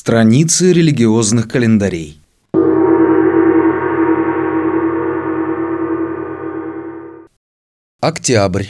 Страницы религиозных календарей. Октябрь,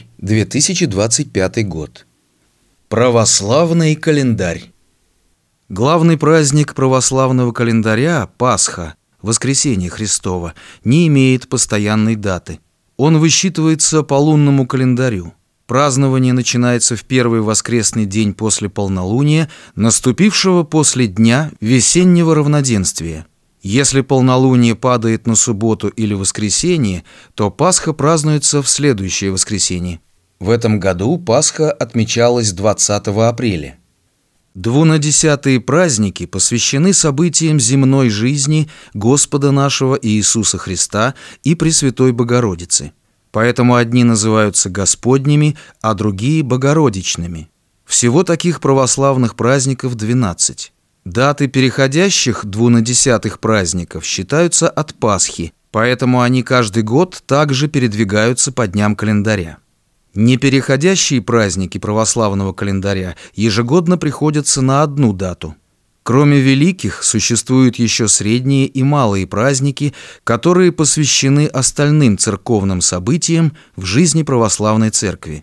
2025 год. Православный календарь. Главный праздник православного календаря, Пасха, Воскресение Христово, не имеет постоянной даты. Он высчитывается по лунному календарю. Празднование начинается в первый воскресный день после полнолуния, наступившего после дня весеннего равноденствия. Если полнолуние падает на субботу или воскресенье, то Пасха празднуется в следующее воскресенье. В этом году Пасха отмечалась 20 апреля. Двунадесятые праздники посвящены событиям земной жизни Господа нашего Иисуса Христа и Пресвятой Богородицы. Поэтому одни называются Господними, а другие – Богородичными. Всего таких православных праздников 12. Даты переходящих двунадесятых праздников считаются от Пасхи, поэтому они каждый год также передвигаются по дням календаря. Непереходящие праздники православного календаря ежегодно приходятся на одну дату. Кроме великих, существуют еще средние и малые праздники, которые посвящены остальным церковным событиям в жизни православной церкви.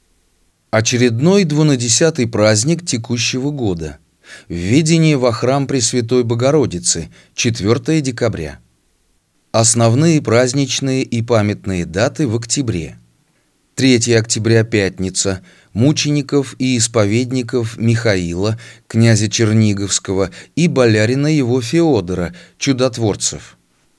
Очередной двунадесятый праздник текущего года. Введение во храм Пресвятой Богородицы, 4 декабря. Основные праздничные и памятные даты в октябре. 3 октября, пятница, мучеников и исповедников Михаила, князя Черниговского, и болярина его Феодора, чудотворцев.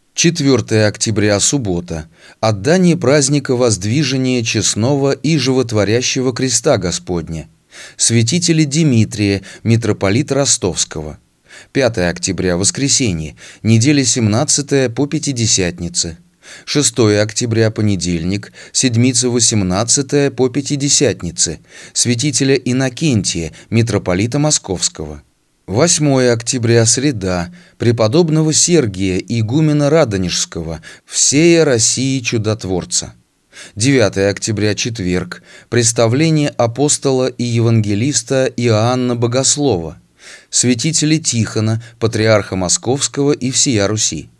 4 октября, суббота, отдание праздника воздвижения честного и животворящего креста Господня. Святителя Димитрия, митрополита Ростовского. 5 октября, воскресенье, неделя 17 по Пятидесятнице. 6 октября, понедельник, седмица 18 по Пятидесятнице, святителя Иннокентия, митрополита Московского. 8 октября, среда, преподобного Сергия, игумена Радонежского, всея России чудотворца. 9 октября, четверг, представление апостола и евангелиста Иоанна Богослова, святителя Тихона, патриарха Московского и всея Руси.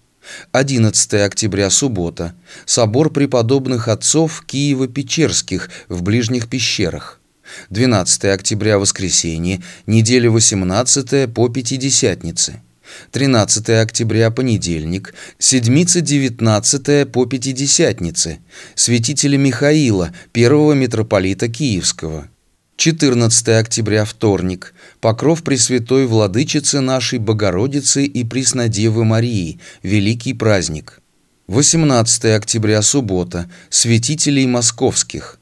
11 октября, суббота, собор преподобных отцов Киево-Печерских в ближних пещерах. 12 октября, воскресенье, неделя 18 по Пятидесятнице. 13 октября, понедельник, седмица 19 по Пятидесятнице, святителя Михаила, первого митрополита Киевского. 14 октября, вторник, покров Пресвятой Владычицы нашей Богородицы и Преснодевы Марии, великий праздник. 18 октября, суббота, святителей московских.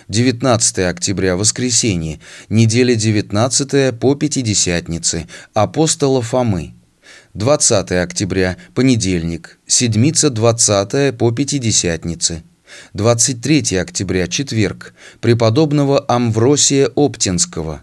19 октября, воскресенье, неделя 19 по Пятидесятнице, апостола Фомы. 20 октября, понедельник, седмица 20 по Пятидесятнице. 23 октября, четверг, преподобного Амвросия Оптинского.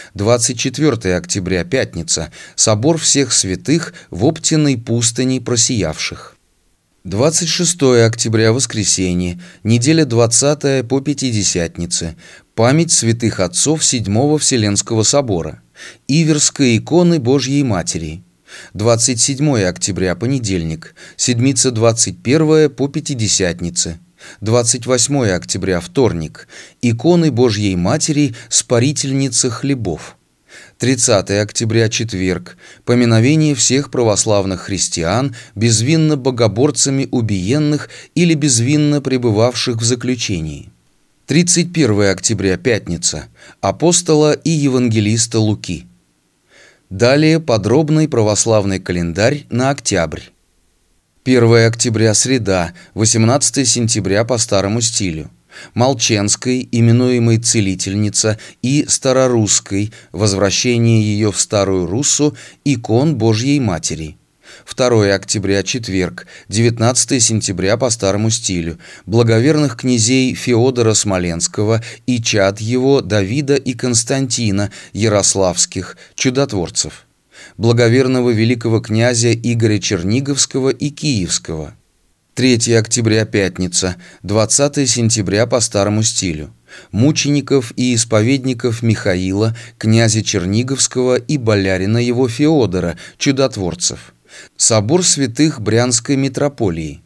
24 октября, пятница, собор всех святых в Оптиной пустыне просиявших. 26 октября, воскресенье, неделя 20 по Пятидесятнице, память святых отцов Седьмого Вселенского собора, Иверской иконы Божьей Матери. 27 октября, понедельник, седмица 21 по Пятидесятнице. 28 октября, вторник, иконы Божьей Матери, Спарительница хлебов. 30 октября, четверг, поминовение всех православных христиан, безвинно богоборцами убиенных или безвинно пребывавших в заключении. 31 октября, пятница, апостола и евангелиста Луки. Далее подробный православный календарь на октябрь. 1 октября, среда, 18 сентября по старому стилю. Молченской, именуемой Целительница, и Старорусской, возвращение ее в Старую Руссу, икон Божьей Матери. 2 октября, четверг, 19 сентября по старому стилю. Благоверных князей Феодора Смоленского и чад его Давида и Константина, ярославских, чудотворцев. Благоверного великого князя Игоря Черниговского и Киевского. 3 октября, пятница, 20 сентября по старому стилю. мучеников и исповедников Михаила, князя Черниговского и болярина его Феодора, чудотворцев. Собор святых Брянской митрополии.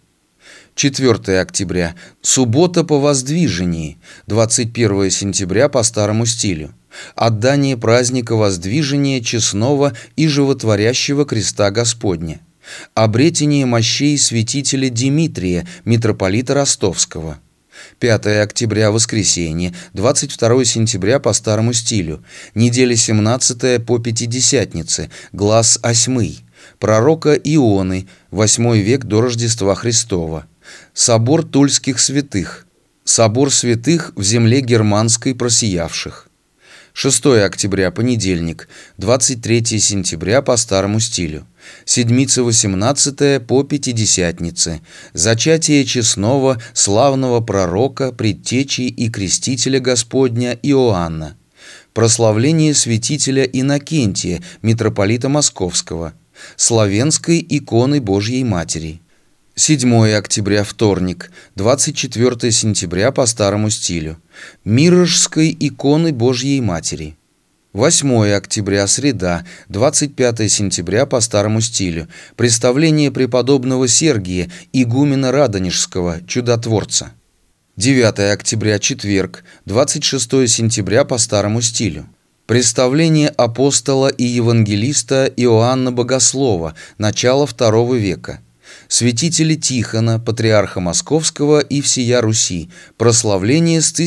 4 октября. Суббота по Воздвижении. 21 сентября по старому стилю. Отдание праздника Воздвижения честного и животворящего креста Господня. Обретение мощей святителя Димитрия, митрополита Ростовского. 5 октября, воскресенье, 22 сентября по старому стилю. Неделя 17 по Пятидесятнице, глаз 8. Пророка Ионы, 8 век до Рождества Христова. Собор Тульских святых. Собор святых в земле германской просиявших. 6 октября, понедельник, 23 сентября по старому стилю. Седмица 18 по Пятидесятнице. Зачатие честного, славного пророка, предтечи и крестителя Господня Иоанна. Прославление святителя Иннокентия, митрополита Московского. Славенской иконы Божьей Матери. 7 октября, вторник, 24 сентября по старому стилю. Мирожской иконы Божьей Матери. 8 октября, среда, 25 сентября по старому стилю. Представление преподобного Сергия, игумена Радонежского, чудотворца. 9 октября, четверг, 26 сентября по старому стилю. Представление апостола и евангелиста Иоанна Богослова, начало II века. Святители Тихона, патриарха Московского и всея Руси, прославление с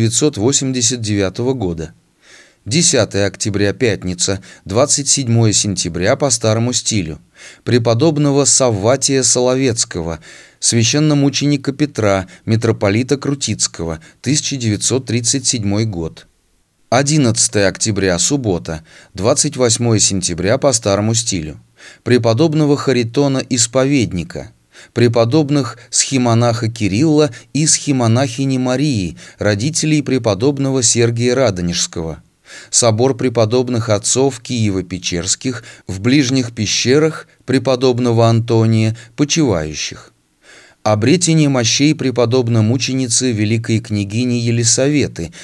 1989 года. 10 октября, пятница, 27 сентября по старому стилю. Преподобного Савватия Соловецкого, священномученика Петра, митрополита Крутицкого, 1937 год. 11 октября, суббота, 28 сентября по старому стилю. Преподобного Харитона Исповедника, преподобных схимонаха Кирилла и схимонахини Марии, родителей преподобного Сергия Радонежского. Собор преподобных отцов Киево-Печерских в ближних пещерах преподобного Антония, почивающих. Обретение мощей преподобно-мученицы великой княгини Елисаветы,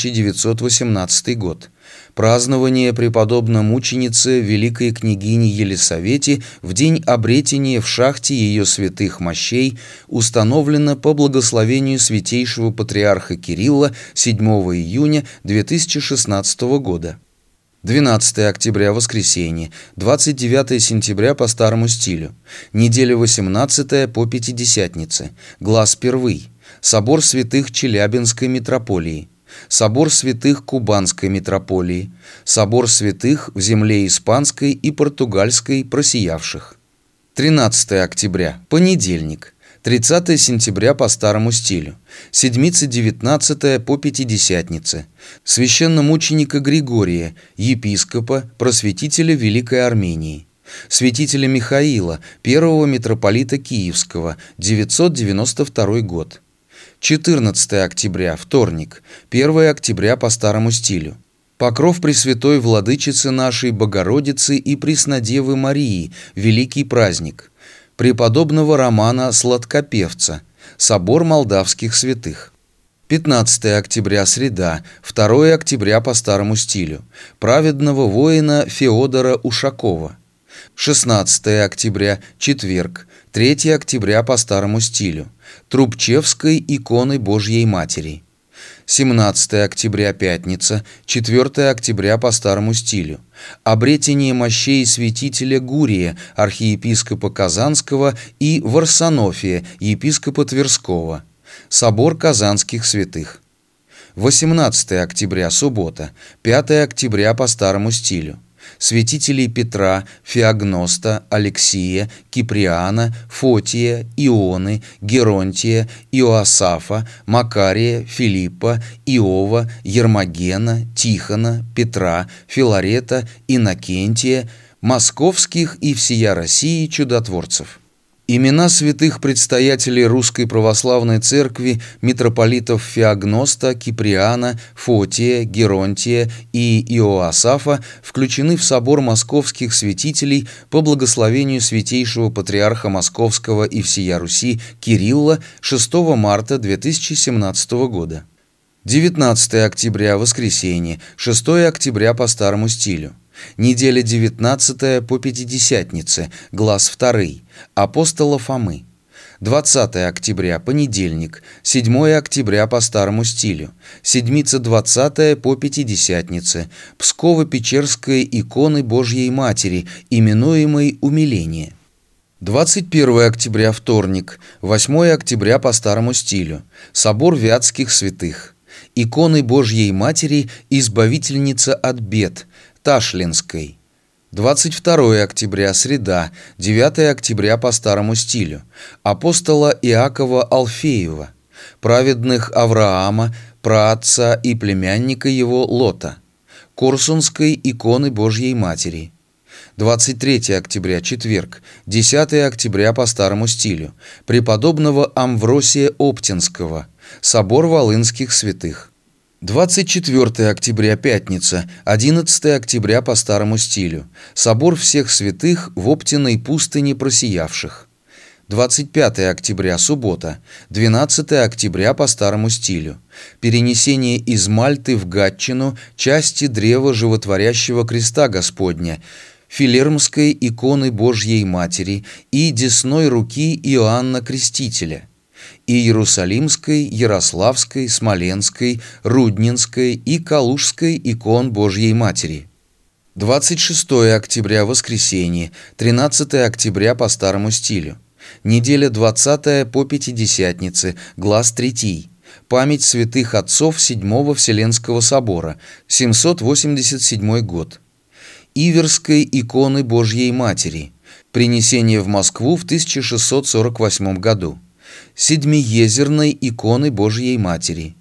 1918 год. Празднование преподобно-мученицы великой княгини Елисавете в день обретения в шахте ее святых мощей установлено по благословению святейшего патриарха Кирилла 7 июня 2016 года. 12 октября, воскресенье, 29 сентября по старому стилю. Неделя 18 по Пятидесятнице, глаз 1. Собор святых Челябинской митрополии. Собор святых Кубанской митрополии, собор святых в земле испанской и португальской просиявших. 13 октября, понедельник, 30 сентября по старому стилю, седмица 19 по Пятидесятнице, священномученика Григория, епископа, просветителя Великой Армении, святителя Михаила, первого митрополита Киевского, 992 год. 14 октября, вторник, 1 октября по старому стилю. Покров Пресвятой Владычицы нашей Богородицы и Преснодевы Марии, великий праздник. Преподобного Романа Сладкопевца, собор молдавских святых. 15 октября, среда, 2 октября по старому стилю. Праведного воина Феодора Ушакова. 16 октября, четверг, 3 октября по старому стилю. Трубчевской иконы Божьей Матери. 17 октября, пятница, 4 октября по старому стилю. Обретение мощей святителя Гурия, архиепископа Казанского, и Варсонофия, епископа Тверского. Собор Казанских святых. 18 октября, суббота, 5 октября по старому стилю. Святителей Петра, Феогноста, Алексия, Киприана, Фотия, Ионы, Геронтия, Иоасафа, Макария, Филиппа, Иова, Ермогена, Тихона, Петра, Филарета, Иннокентия, московских и всея России чудотворцев. Имена святых предстоятелей Русской Православной Церкви, митрополитов Феогноста, Киприана, Фотия, Геронтия и Иоасафа включены в собор московских святителей по благословению святейшего патриарха Московского и всея Руси Кирилла 6 марта 2017 года. 19 октября – воскресенье, 6 октября по старому стилю. Неделя 19 по Пятидесятнице, глаз 2, апостола Фомы. 20 октября – понедельник, 7 октября по старому стилю, седмица 20 по Пятидесятнице, Псково-Печерской иконы Божьей Матери, именуемой «Умиление». 21 октября – вторник, 8 октября по старому стилю, собор Вятских святых, иконы Божьей Матери, избавительница от бед, Ташлинской. 22 октября – среда, 9 октября по старому стилю, апостола Иакова Алфеева, праведных Авраама, праотца и племянника его Лота, Корсунской иконы Божьей Матери. 23 октября – четверг, 10 октября по старому стилю, преподобного Амвросия Оптинского, собор Волынских святых. 24 октября – пятница, 11 октября по старому стилю, собор всех святых в Оптиной пустыне просиявших. 25 октября – суббота, 12 октября по старому стилю, перенесение из Мальты в Гатчину части древа животворящего креста Господня, Филермской иконы Божьей Матери и десной руки Иоанна Крестителя, и Иерусалимской, Ярославской, Смоленской, Рудненской и Калужской икон Божьей Матери. 26 октября – воскресенье, 13 октября по старому стилю, неделя 20 по Пятидесятнице, глаз 3, память святых отцов 7-го Вселенского собора, 787 год. Иверской иконы Божьей Матери, принесение в Москву в 1648 году. Седмиезерной иконы Божьей Матери.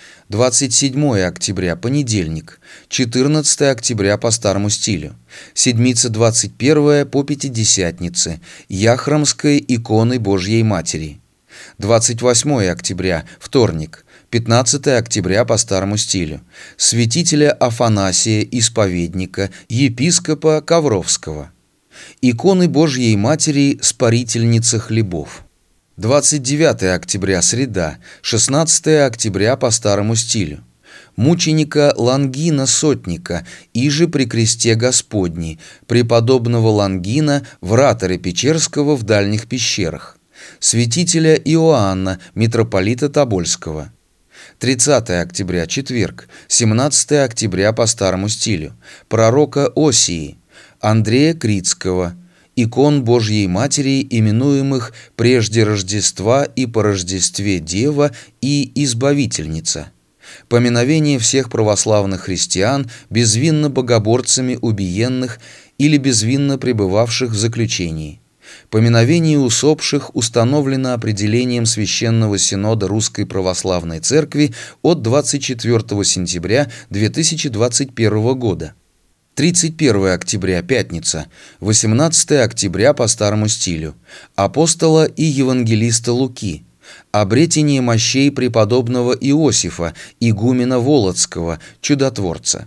27 октября – понедельник, 14 октября по старому стилю, седмица 21 по Пятидесятнице, Яхромской иконы Божьей Матери. 28 октября – вторник, 15 октября по старому стилю, святителя Афанасия, исповедника, епископа Ковровского, иконы Божьей Матери, спарительница хлебов. 29 октября – среда, 16 октября по старому стилю, мученика Лангина Сотника, иже при кресте Господней, преподобного Лангина, вратаря Печерского в дальних пещерах, святителя Иоанна, митрополита Тобольского. 30 октября – четверг, 17 октября по старому стилю, пророка Осии, Андрея Критского, икон Божьей Матери, именуемых прежде Рождества и по Рождестве Дева и Избавительница, поминовение всех православных христиан, безвинно богоборцами убиенных или безвинно пребывавших в заключении. Поминовение усопших установлено определением Священного Синода Русской Православной Церкви от 24 сентября 2021 года. 31 октября – пятница, 18 октября по старому стилю, апостола и евангелиста Луки, обретение мощей преподобного Иосифа, игумена Володского, чудотворца.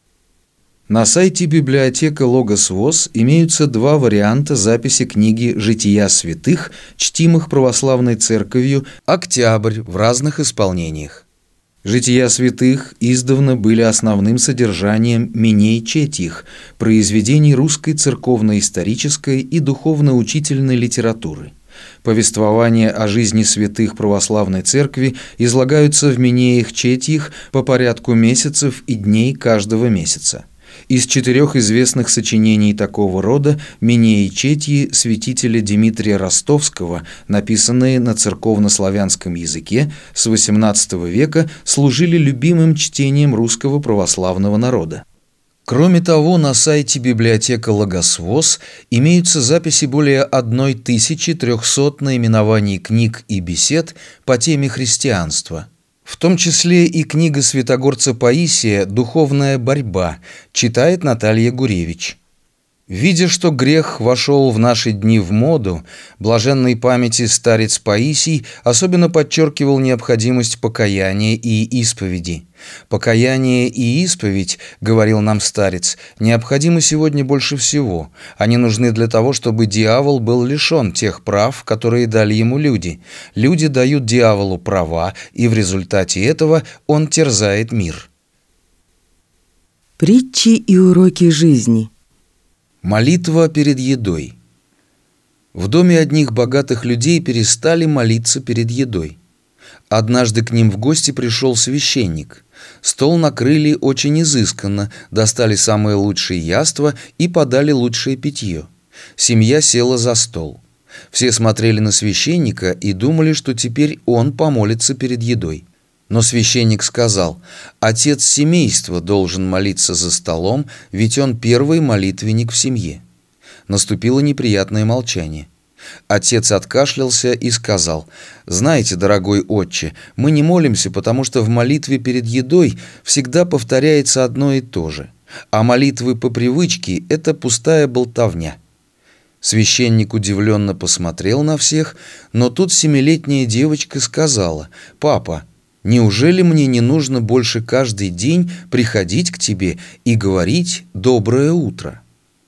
На сайте библиотека Логос ВОС имеются два варианта записи книги «Жития святых», чтимых православной церковью, «Октябрь» в разных исполнениях. «Жития святых» издавна были основным содержанием Миней Четьих, произведений русской церковно-исторической и духовно-учительной литературы. Повествования о жизни святых православной церкви излагаются в Минеях Четьих по порядку месяцев и дней каждого месяца. Из 4 известных сочинений такого рода Минеи Четьи святителя Дмитрия Ростовского, написанные на церковно-славянском языке, с XVIII века служили любимым чтением русского православного народа. Кроме того, на сайте библиотека Логос ВОС имеются записи более 1300 наименований книг и бесед по теме христианства. В том числе и книга святогорца Паисия «Духовная борьба», читает Наталья Гуревич. Видя, что грех вошел в наши дни в моду, блаженной памяти старец Паисий особенно подчеркивал необходимость покаяния и исповеди. «Покаяние и исповедь, — говорил нам старец, — необходимы сегодня больше всего. Они нужны для того, чтобы дьявол был лишен тех прав, которые дали ему люди. Люди дают дьяволу права, и в результате этого он терзает мир». Притчи и уроки жизни. Молитва перед едой. В доме одних богатых людей перестали молиться перед едой. Однажды к ним в гости пришел священник. Стол накрыли очень изысканно, достали самые лучшие яства и подали лучшее питье. Семья села за стол. Все смотрели на священника и думали, что теперь он помолится перед едой. Но священник сказал: «Отец семейства должен молиться за столом, ведь он первый молитвенник в семье». Наступило неприятное молчание. Отец откашлялся и сказал: «Знаете, дорогой отче, мы не молимся, потому что в молитве перед едой всегда повторяется одно и то же, а молитвы по привычке – это пустая болтовня». Священник удивленно посмотрел на всех, но тут 7-летняя девочка сказала: «Папа, неужели мне не нужно больше каждый день приходить к тебе и говорить «доброе утро»?»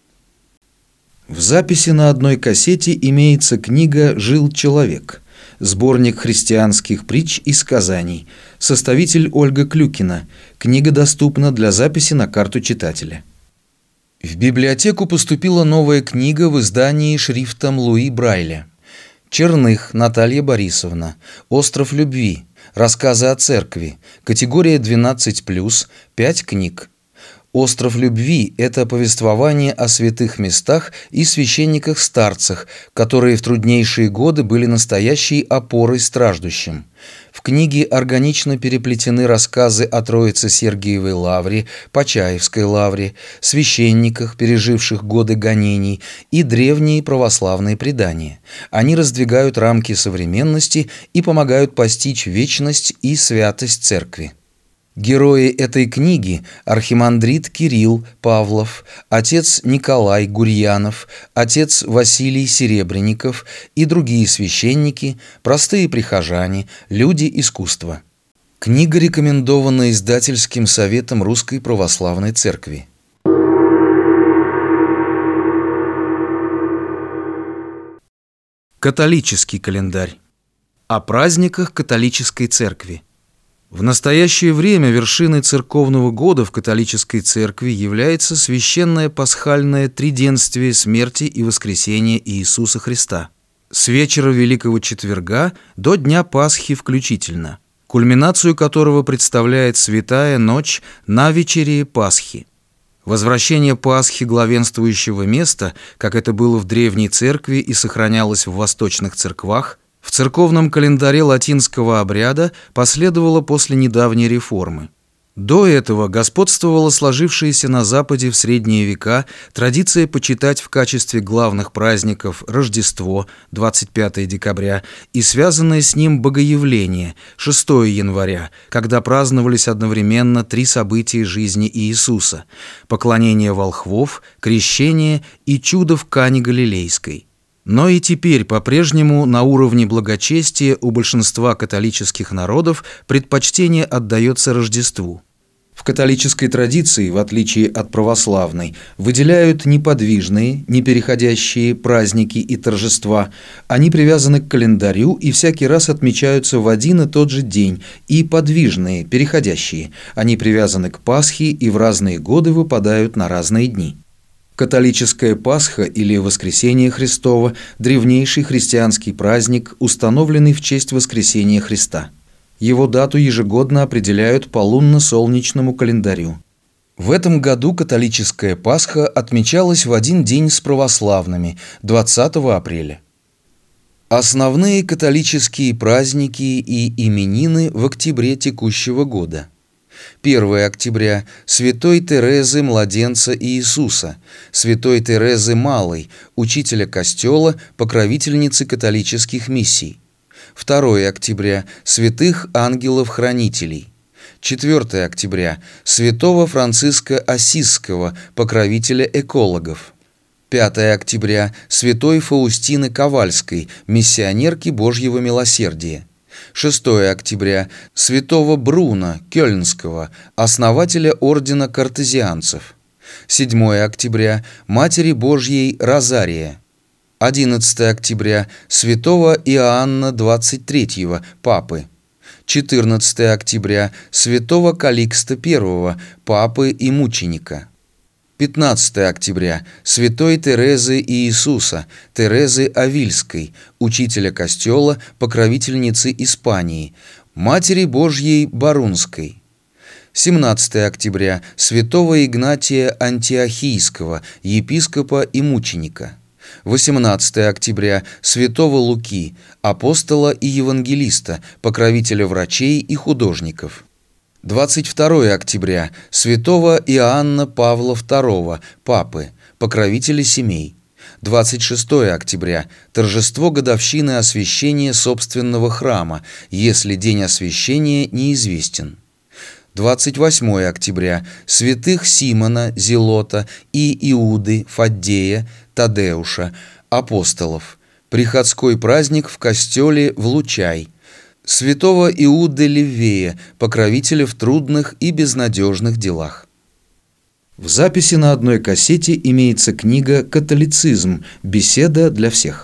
В записи на одной кассете имеется книга «Жил человек», сборник христианских притч и сказаний, составитель Ольга Клюкина. Книга доступна для записи на карту читателя. В библиотеку поступила новая книга в издании шрифтом Луи Брайля. Черных Наталья Борисовна. «Остров любви. Рассказы о церкви. Категория 12+, 5 книг». «Остров любви» – это повествование о святых местах и священниках-старцах, которые в труднейшие годы были настоящей опорой страждущим. В книге органично переплетены рассказы о Троице-Сергиевой лавре, Почаевской лавре, священниках, переживших годы гонений, и древние православные предания. Они раздвигают рамки современности и помогают постичь вечность и святость церкви. Герои этой книги – архимандрит Кирилл Павлов, отец Николай Гурьянов, отец Василий Серебренников и другие священники, простые прихожане, люди искусства. Книга рекомендована издательским советом Русской Православной Церкви. Католический календарь. О праздниках католической церкви. В настоящее время вершиной церковного года в католической церкви является священное пасхальное триденствие смерти и воскресения Иисуса Христа с вечера Великого Четверга до Дня Пасхи включительно, кульминацию которого представляет Святая Ночь на вечере Пасхи. Возвращение Пасхи главенствующего места, как это было в Древней Церкви и сохранялось в восточных церквах, в церковном календаре латинского обряда последовало после недавней реформы. До этого господствовала сложившаяся на Западе в средние века традиция почитать в качестве главных праздников Рождество, 25 декабря, и связанное с ним Богоявление, 6 января, когда праздновались одновременно 3 события жизни Иисуса – поклонение волхвов, крещение и чудо в Кане Галилейской. Но и теперь по-прежнему на уровне благочестия у большинства католических народов предпочтение отдается Рождеству. В католической традиции, в отличие от православной, выделяют неподвижные, непереходящие праздники и торжества. Они привязаны к календарю и всякий раз отмечаются в один и тот же день, и подвижные, переходящие. Они привязаны к Пасхе и в разные годы выпадают на разные дни. Католическая Пасха или Воскресение Христово – древнейший христианский праздник, установленный в честь воскресения Христа. Его дату ежегодно определяют по лунно-солнечному календарю. В этом году католическая Пасха отмечалась в один день с православными – 20 апреля. Основные католические праздники и именины в октябре текущего года. 1 октября – святой Терезы Младенца Иисуса, святой Терезы Малой, учителя Костела, покровительницы католических миссий. 2 октября – святых ангелов-хранителей. 4 октября – святого Франциска Ассизского, покровителя экологов. 5 октября – святой Фаустины Ковальской, миссионерки Божьего милосердия. 6 октября – святого Бруна Кёльнского, основателя ордена картезианцев. 7 октября – Матери Божьей Розария. 11 октября – святого Иоанна XXIII, папы. 14 октября – святого Каликста I, папы и мученика. 15 октября – святой Терезы Иисуса, Терезы Авильской, учителя Костола, покровительницы Испании, Матери Божьей Барунской. 17 октября – святого Игнатия Антиохийского, епископа и мученика. 18 октября – святого Луки, апостола и евангелиста, покровителя врачей и художников. 22 октября – святого Иоанна Павла II, папы, покровителя семей. 26 октября – торжество годовщины освящения собственного храма, если день освящения неизвестен. 28 октября – святых Симона, Зелота и Иуды, Фаддея, Тадеуша, апостолов, приходской праздник в костеле в Лучай, святого Иуды Ливея, покровителя в трудных и безнадежных делах. В записи на одной кассете имеется книга «Католицизм. Беседа для всех».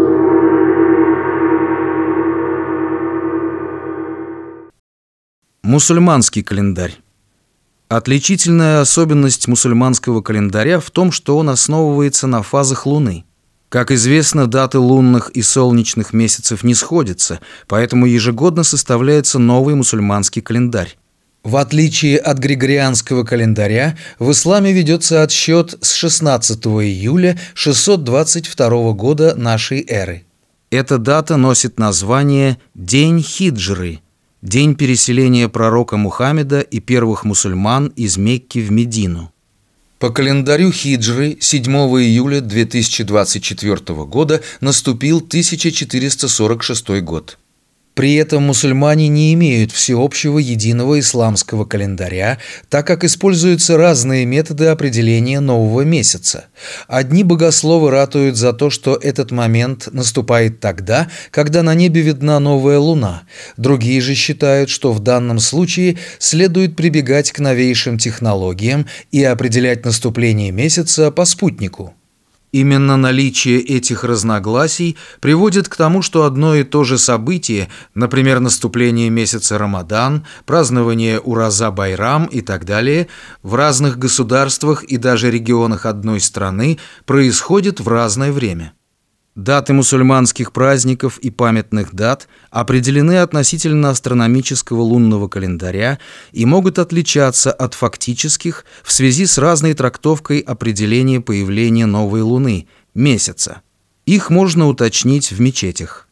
Мусульманский календарь. Отличительная особенность мусульманского календаря в том, что он основывается на фазах Луны. Как известно, даты лунных и солнечных месяцев не сходятся, поэтому ежегодно составляется новый мусульманский календарь. В отличие от григорианского календаря, в исламе ведется отсчет с 16 июля 622 года нашей эры. Эта дата носит название «День хиджры», день переселения пророка Мухаммеда и первых мусульман из Мекки в Медину. По календарю хиджры 7 июля 2024 года наступил 1446 год. При этом мусульмане не имеют всеобщего единого исламского календаря, так как используются разные методы определения нового месяца. Одни богословы ратуют за то, что этот момент наступает тогда, когда на небе видна новая луна. Другие же считают, что в данном случае следует прибегать к новейшим технологиям и определять наступление месяца по спутнику. Именно наличие этих разногласий приводит к тому, что одно и то же событие, например, наступление месяца Рамадан, празднование Ураза-Байрам и так далее, в разных государствах и даже регионах одной страны происходит в разное время. Даты мусульманских праздников и памятных дат определены относительно астрономического лунного календаря и могут отличаться от фактических в связи с разной трактовкой определения появления новой луны, месяца. Их можно уточнить в мечетях.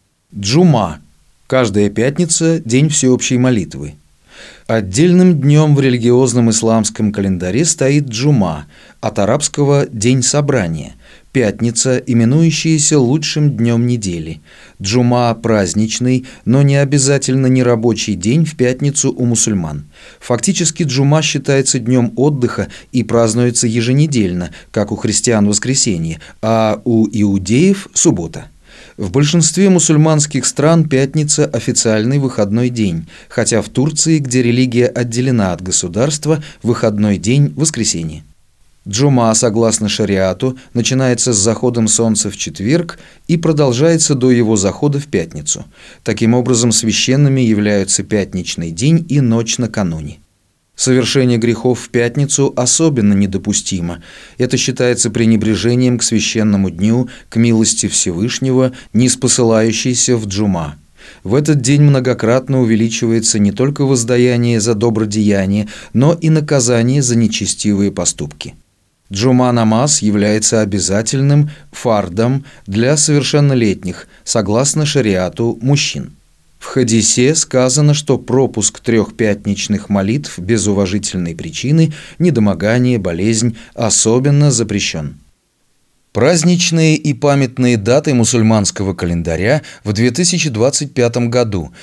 Джума. Каждая пятница – день всеобщей молитвы. Отдельным днем в религиозном исламском календаре стоит джума, от арабского «день собрания», пятница, именующаяся лучшим днем недели. Джума – праздничный, но не обязательно нерабочий день в пятницу у мусульман. Фактически джума считается днем отдыха и празднуется еженедельно, как у христиан воскресенье, а у иудеев – суббота. В большинстве мусульманских стран пятница – официальный выходной день, хотя в Турции, где религия отделена от государства, выходной день – воскресенье. Джума, согласно шариату, начинается с заходом солнца в четверг и продолжается до его захода в пятницу. Таким образом, священными являются пятничный день и ночь накануне. Совершение грехов в пятницу особенно недопустимо. Это считается пренебрежением к священному дню, к милости Всевышнего, ниспосылающейся в джума. В этот день многократно увеличивается не только воздаяние за добродеяние, но и наказание за нечестивые поступки. Джума-намаз является обязательным фардом для совершеннолетних, согласно шариату мужчин. В хадисе сказано, что пропуск 3 пятничных молитв без уважительной причины, недомогание, болезнь особенно запрещен. Праздничные и памятные даты мусульманского календаря в 2025 году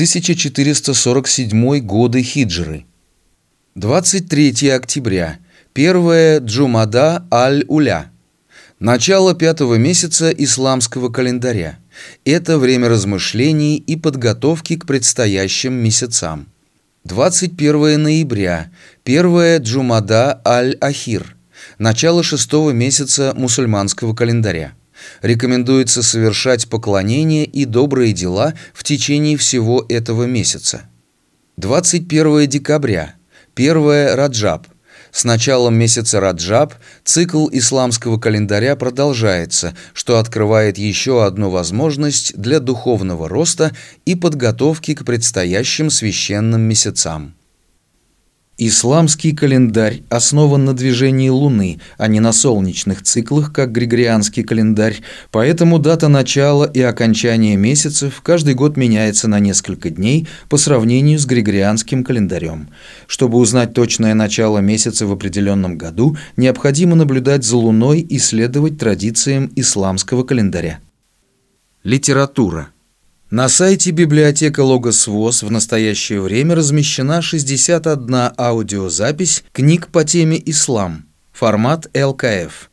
1446-1447 годы хиджры. 23 октября Первое Джумада аль-Уля. Начало 5-го месяца исламского календаря. Это время размышлений и подготовки к предстоящим месяцам. 21 ноября. Первое Джумада аль-Ахир. Начало 6-го месяца мусульманского календаря. Рекомендуется совершать поклонения и добрые дела в течение всего этого месяца. 21 декабря. Первое Раджаб. С началом месяца Раджаб цикл исламского календаря продолжается, что открывает еще одну возможность для духовного роста и подготовки к предстоящим священным месяцам. Исламский календарь основан на движении Луны, а не на солнечных циклах, как григорианский календарь, поэтому дата начала и окончания месяцев каждый год меняется на несколько дней по сравнению с григорианским календарем. Чтобы узнать точное начало месяца в определенном году, необходимо наблюдать за Луной и следовать традициям исламского календаря. Литература. На сайте библиотека Логос ВОС в настоящее время размещена 61 аудиозапись книг по теме «Ислам», формат ЛКФ.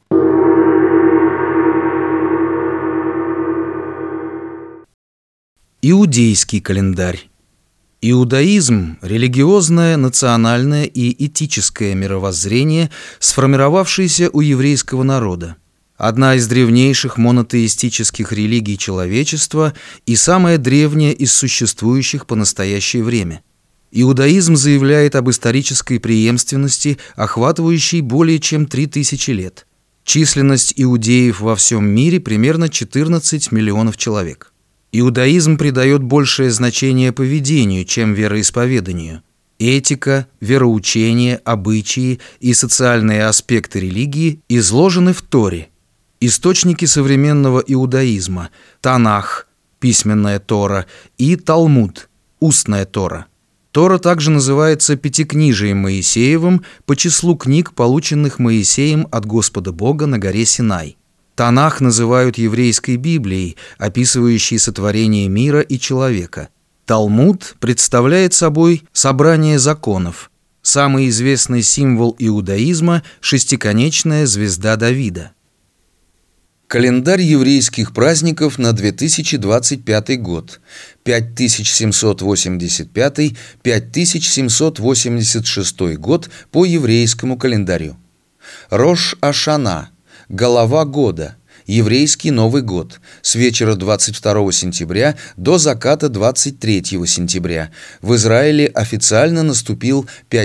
Иудейский календарь. Иудаизм – религиозное, национальное и этическое мировоззрение, сформировавшееся у еврейского народа. Одна из древнейших монотеистических религий человечества и самая древняя из существующих по настоящее время. Иудаизм заявляет об исторической преемственности, охватывающей более чем 3000 лет. Численность иудеев во всем мире примерно 14 миллионов человек. Иудаизм придает большее значение поведению, чем вероисповеданию. Этика, вероучение, обычаи и социальные аспекты религии изложены в Торе. Источники современного иудаизма – Танах, письменная Тора, и Талмуд, устная Тора. Тора также называется Пятикнижием Моисеевым по числу книг, полученных Моисеем от Господа Бога на горе Синай. Танах называют еврейской Библией, описывающей сотворение мира и человека. Талмуд представляет собой собрание законов. Самый известный символ иудаизма – шестиконечная звезда Давида. Календарь еврейских праздников на 2025 год. 5785-5786 год по еврейскому календарю. Рош Ашана, голова года, еврейский Новый год, с вечера 22 сентября до заката 23 сентября. В Израиле официально наступил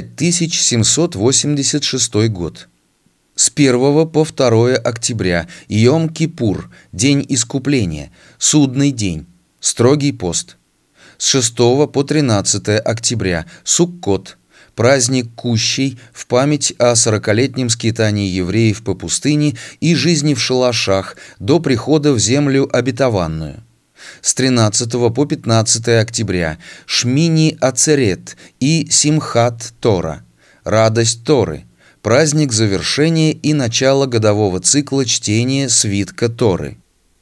5786 год. С 1 по 2 октября Йом-Кипур, день искупления, судный день, строгий пост. С 6 по 13 октября Суккот, праздник Кущей в память о 40-летнем скитании евреев по пустыне и жизни в шалашах до прихода в землю обетованную. С 13 по 15 октября Шмини Ацерет и Симхат Тора, радость Торы, праздник завершения и начала годового цикла чтения свитка Торы.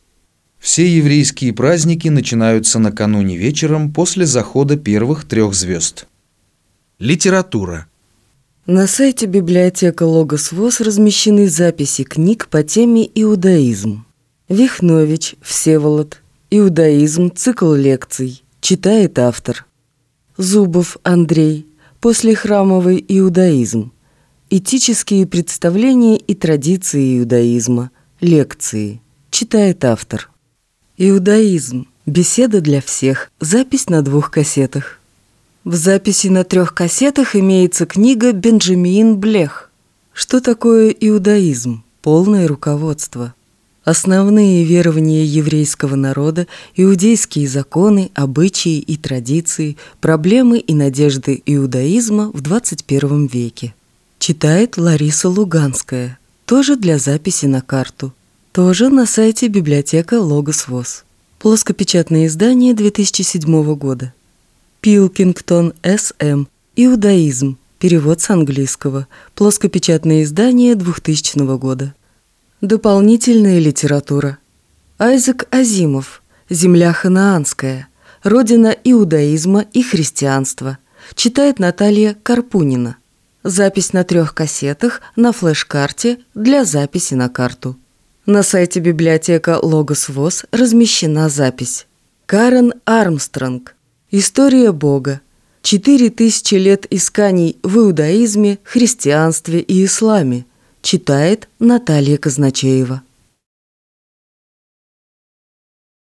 Все еврейские праздники начинаются накануне вечером после захода первых 3 звезд. Литература. На сайте библиотека Логос ВОС размещены записи книг по теме «Иудаизм». Вихнович Всеволод. «Иудаизм. Цикл лекций». Читает автор. Зубов Андрей. Послехрамовый иудаизм. Этические представления и традиции иудаизма. Лекции. Читает автор. Иудаизм. Беседа для всех. Запись на 2 кассетах. В записи на 3 кассетах имеется книга Бенджамин Блех. Что такое иудаизм? Полное руководство. Основные верования еврейского народа, иудейские законы, обычаи и традиции, проблемы и надежды иудаизма в 21 веке. Читает Лариса Луганская. Тоже для записи на карту. Тоже на сайте библиотека Логос ВОС. Плоскопечатное издание 2007 года. Пилкингтон С.М. «Иудаизм». Перевод с английского. Плоскопечатное издание 2000 года. Дополнительная литература. Айзек Азимов. «Земля ханаанская. Родина иудаизма и христианства». Читает Наталья Карпунина. Запись на 3 кассетах на флеш-карте для записи на карту. На сайте библиотека Логос ВОС размещена запись. Карен Армстронг. История Бога. 4000 лет исканий в иудаизме, христианстве и исламе. Читает Наталья Казначеева.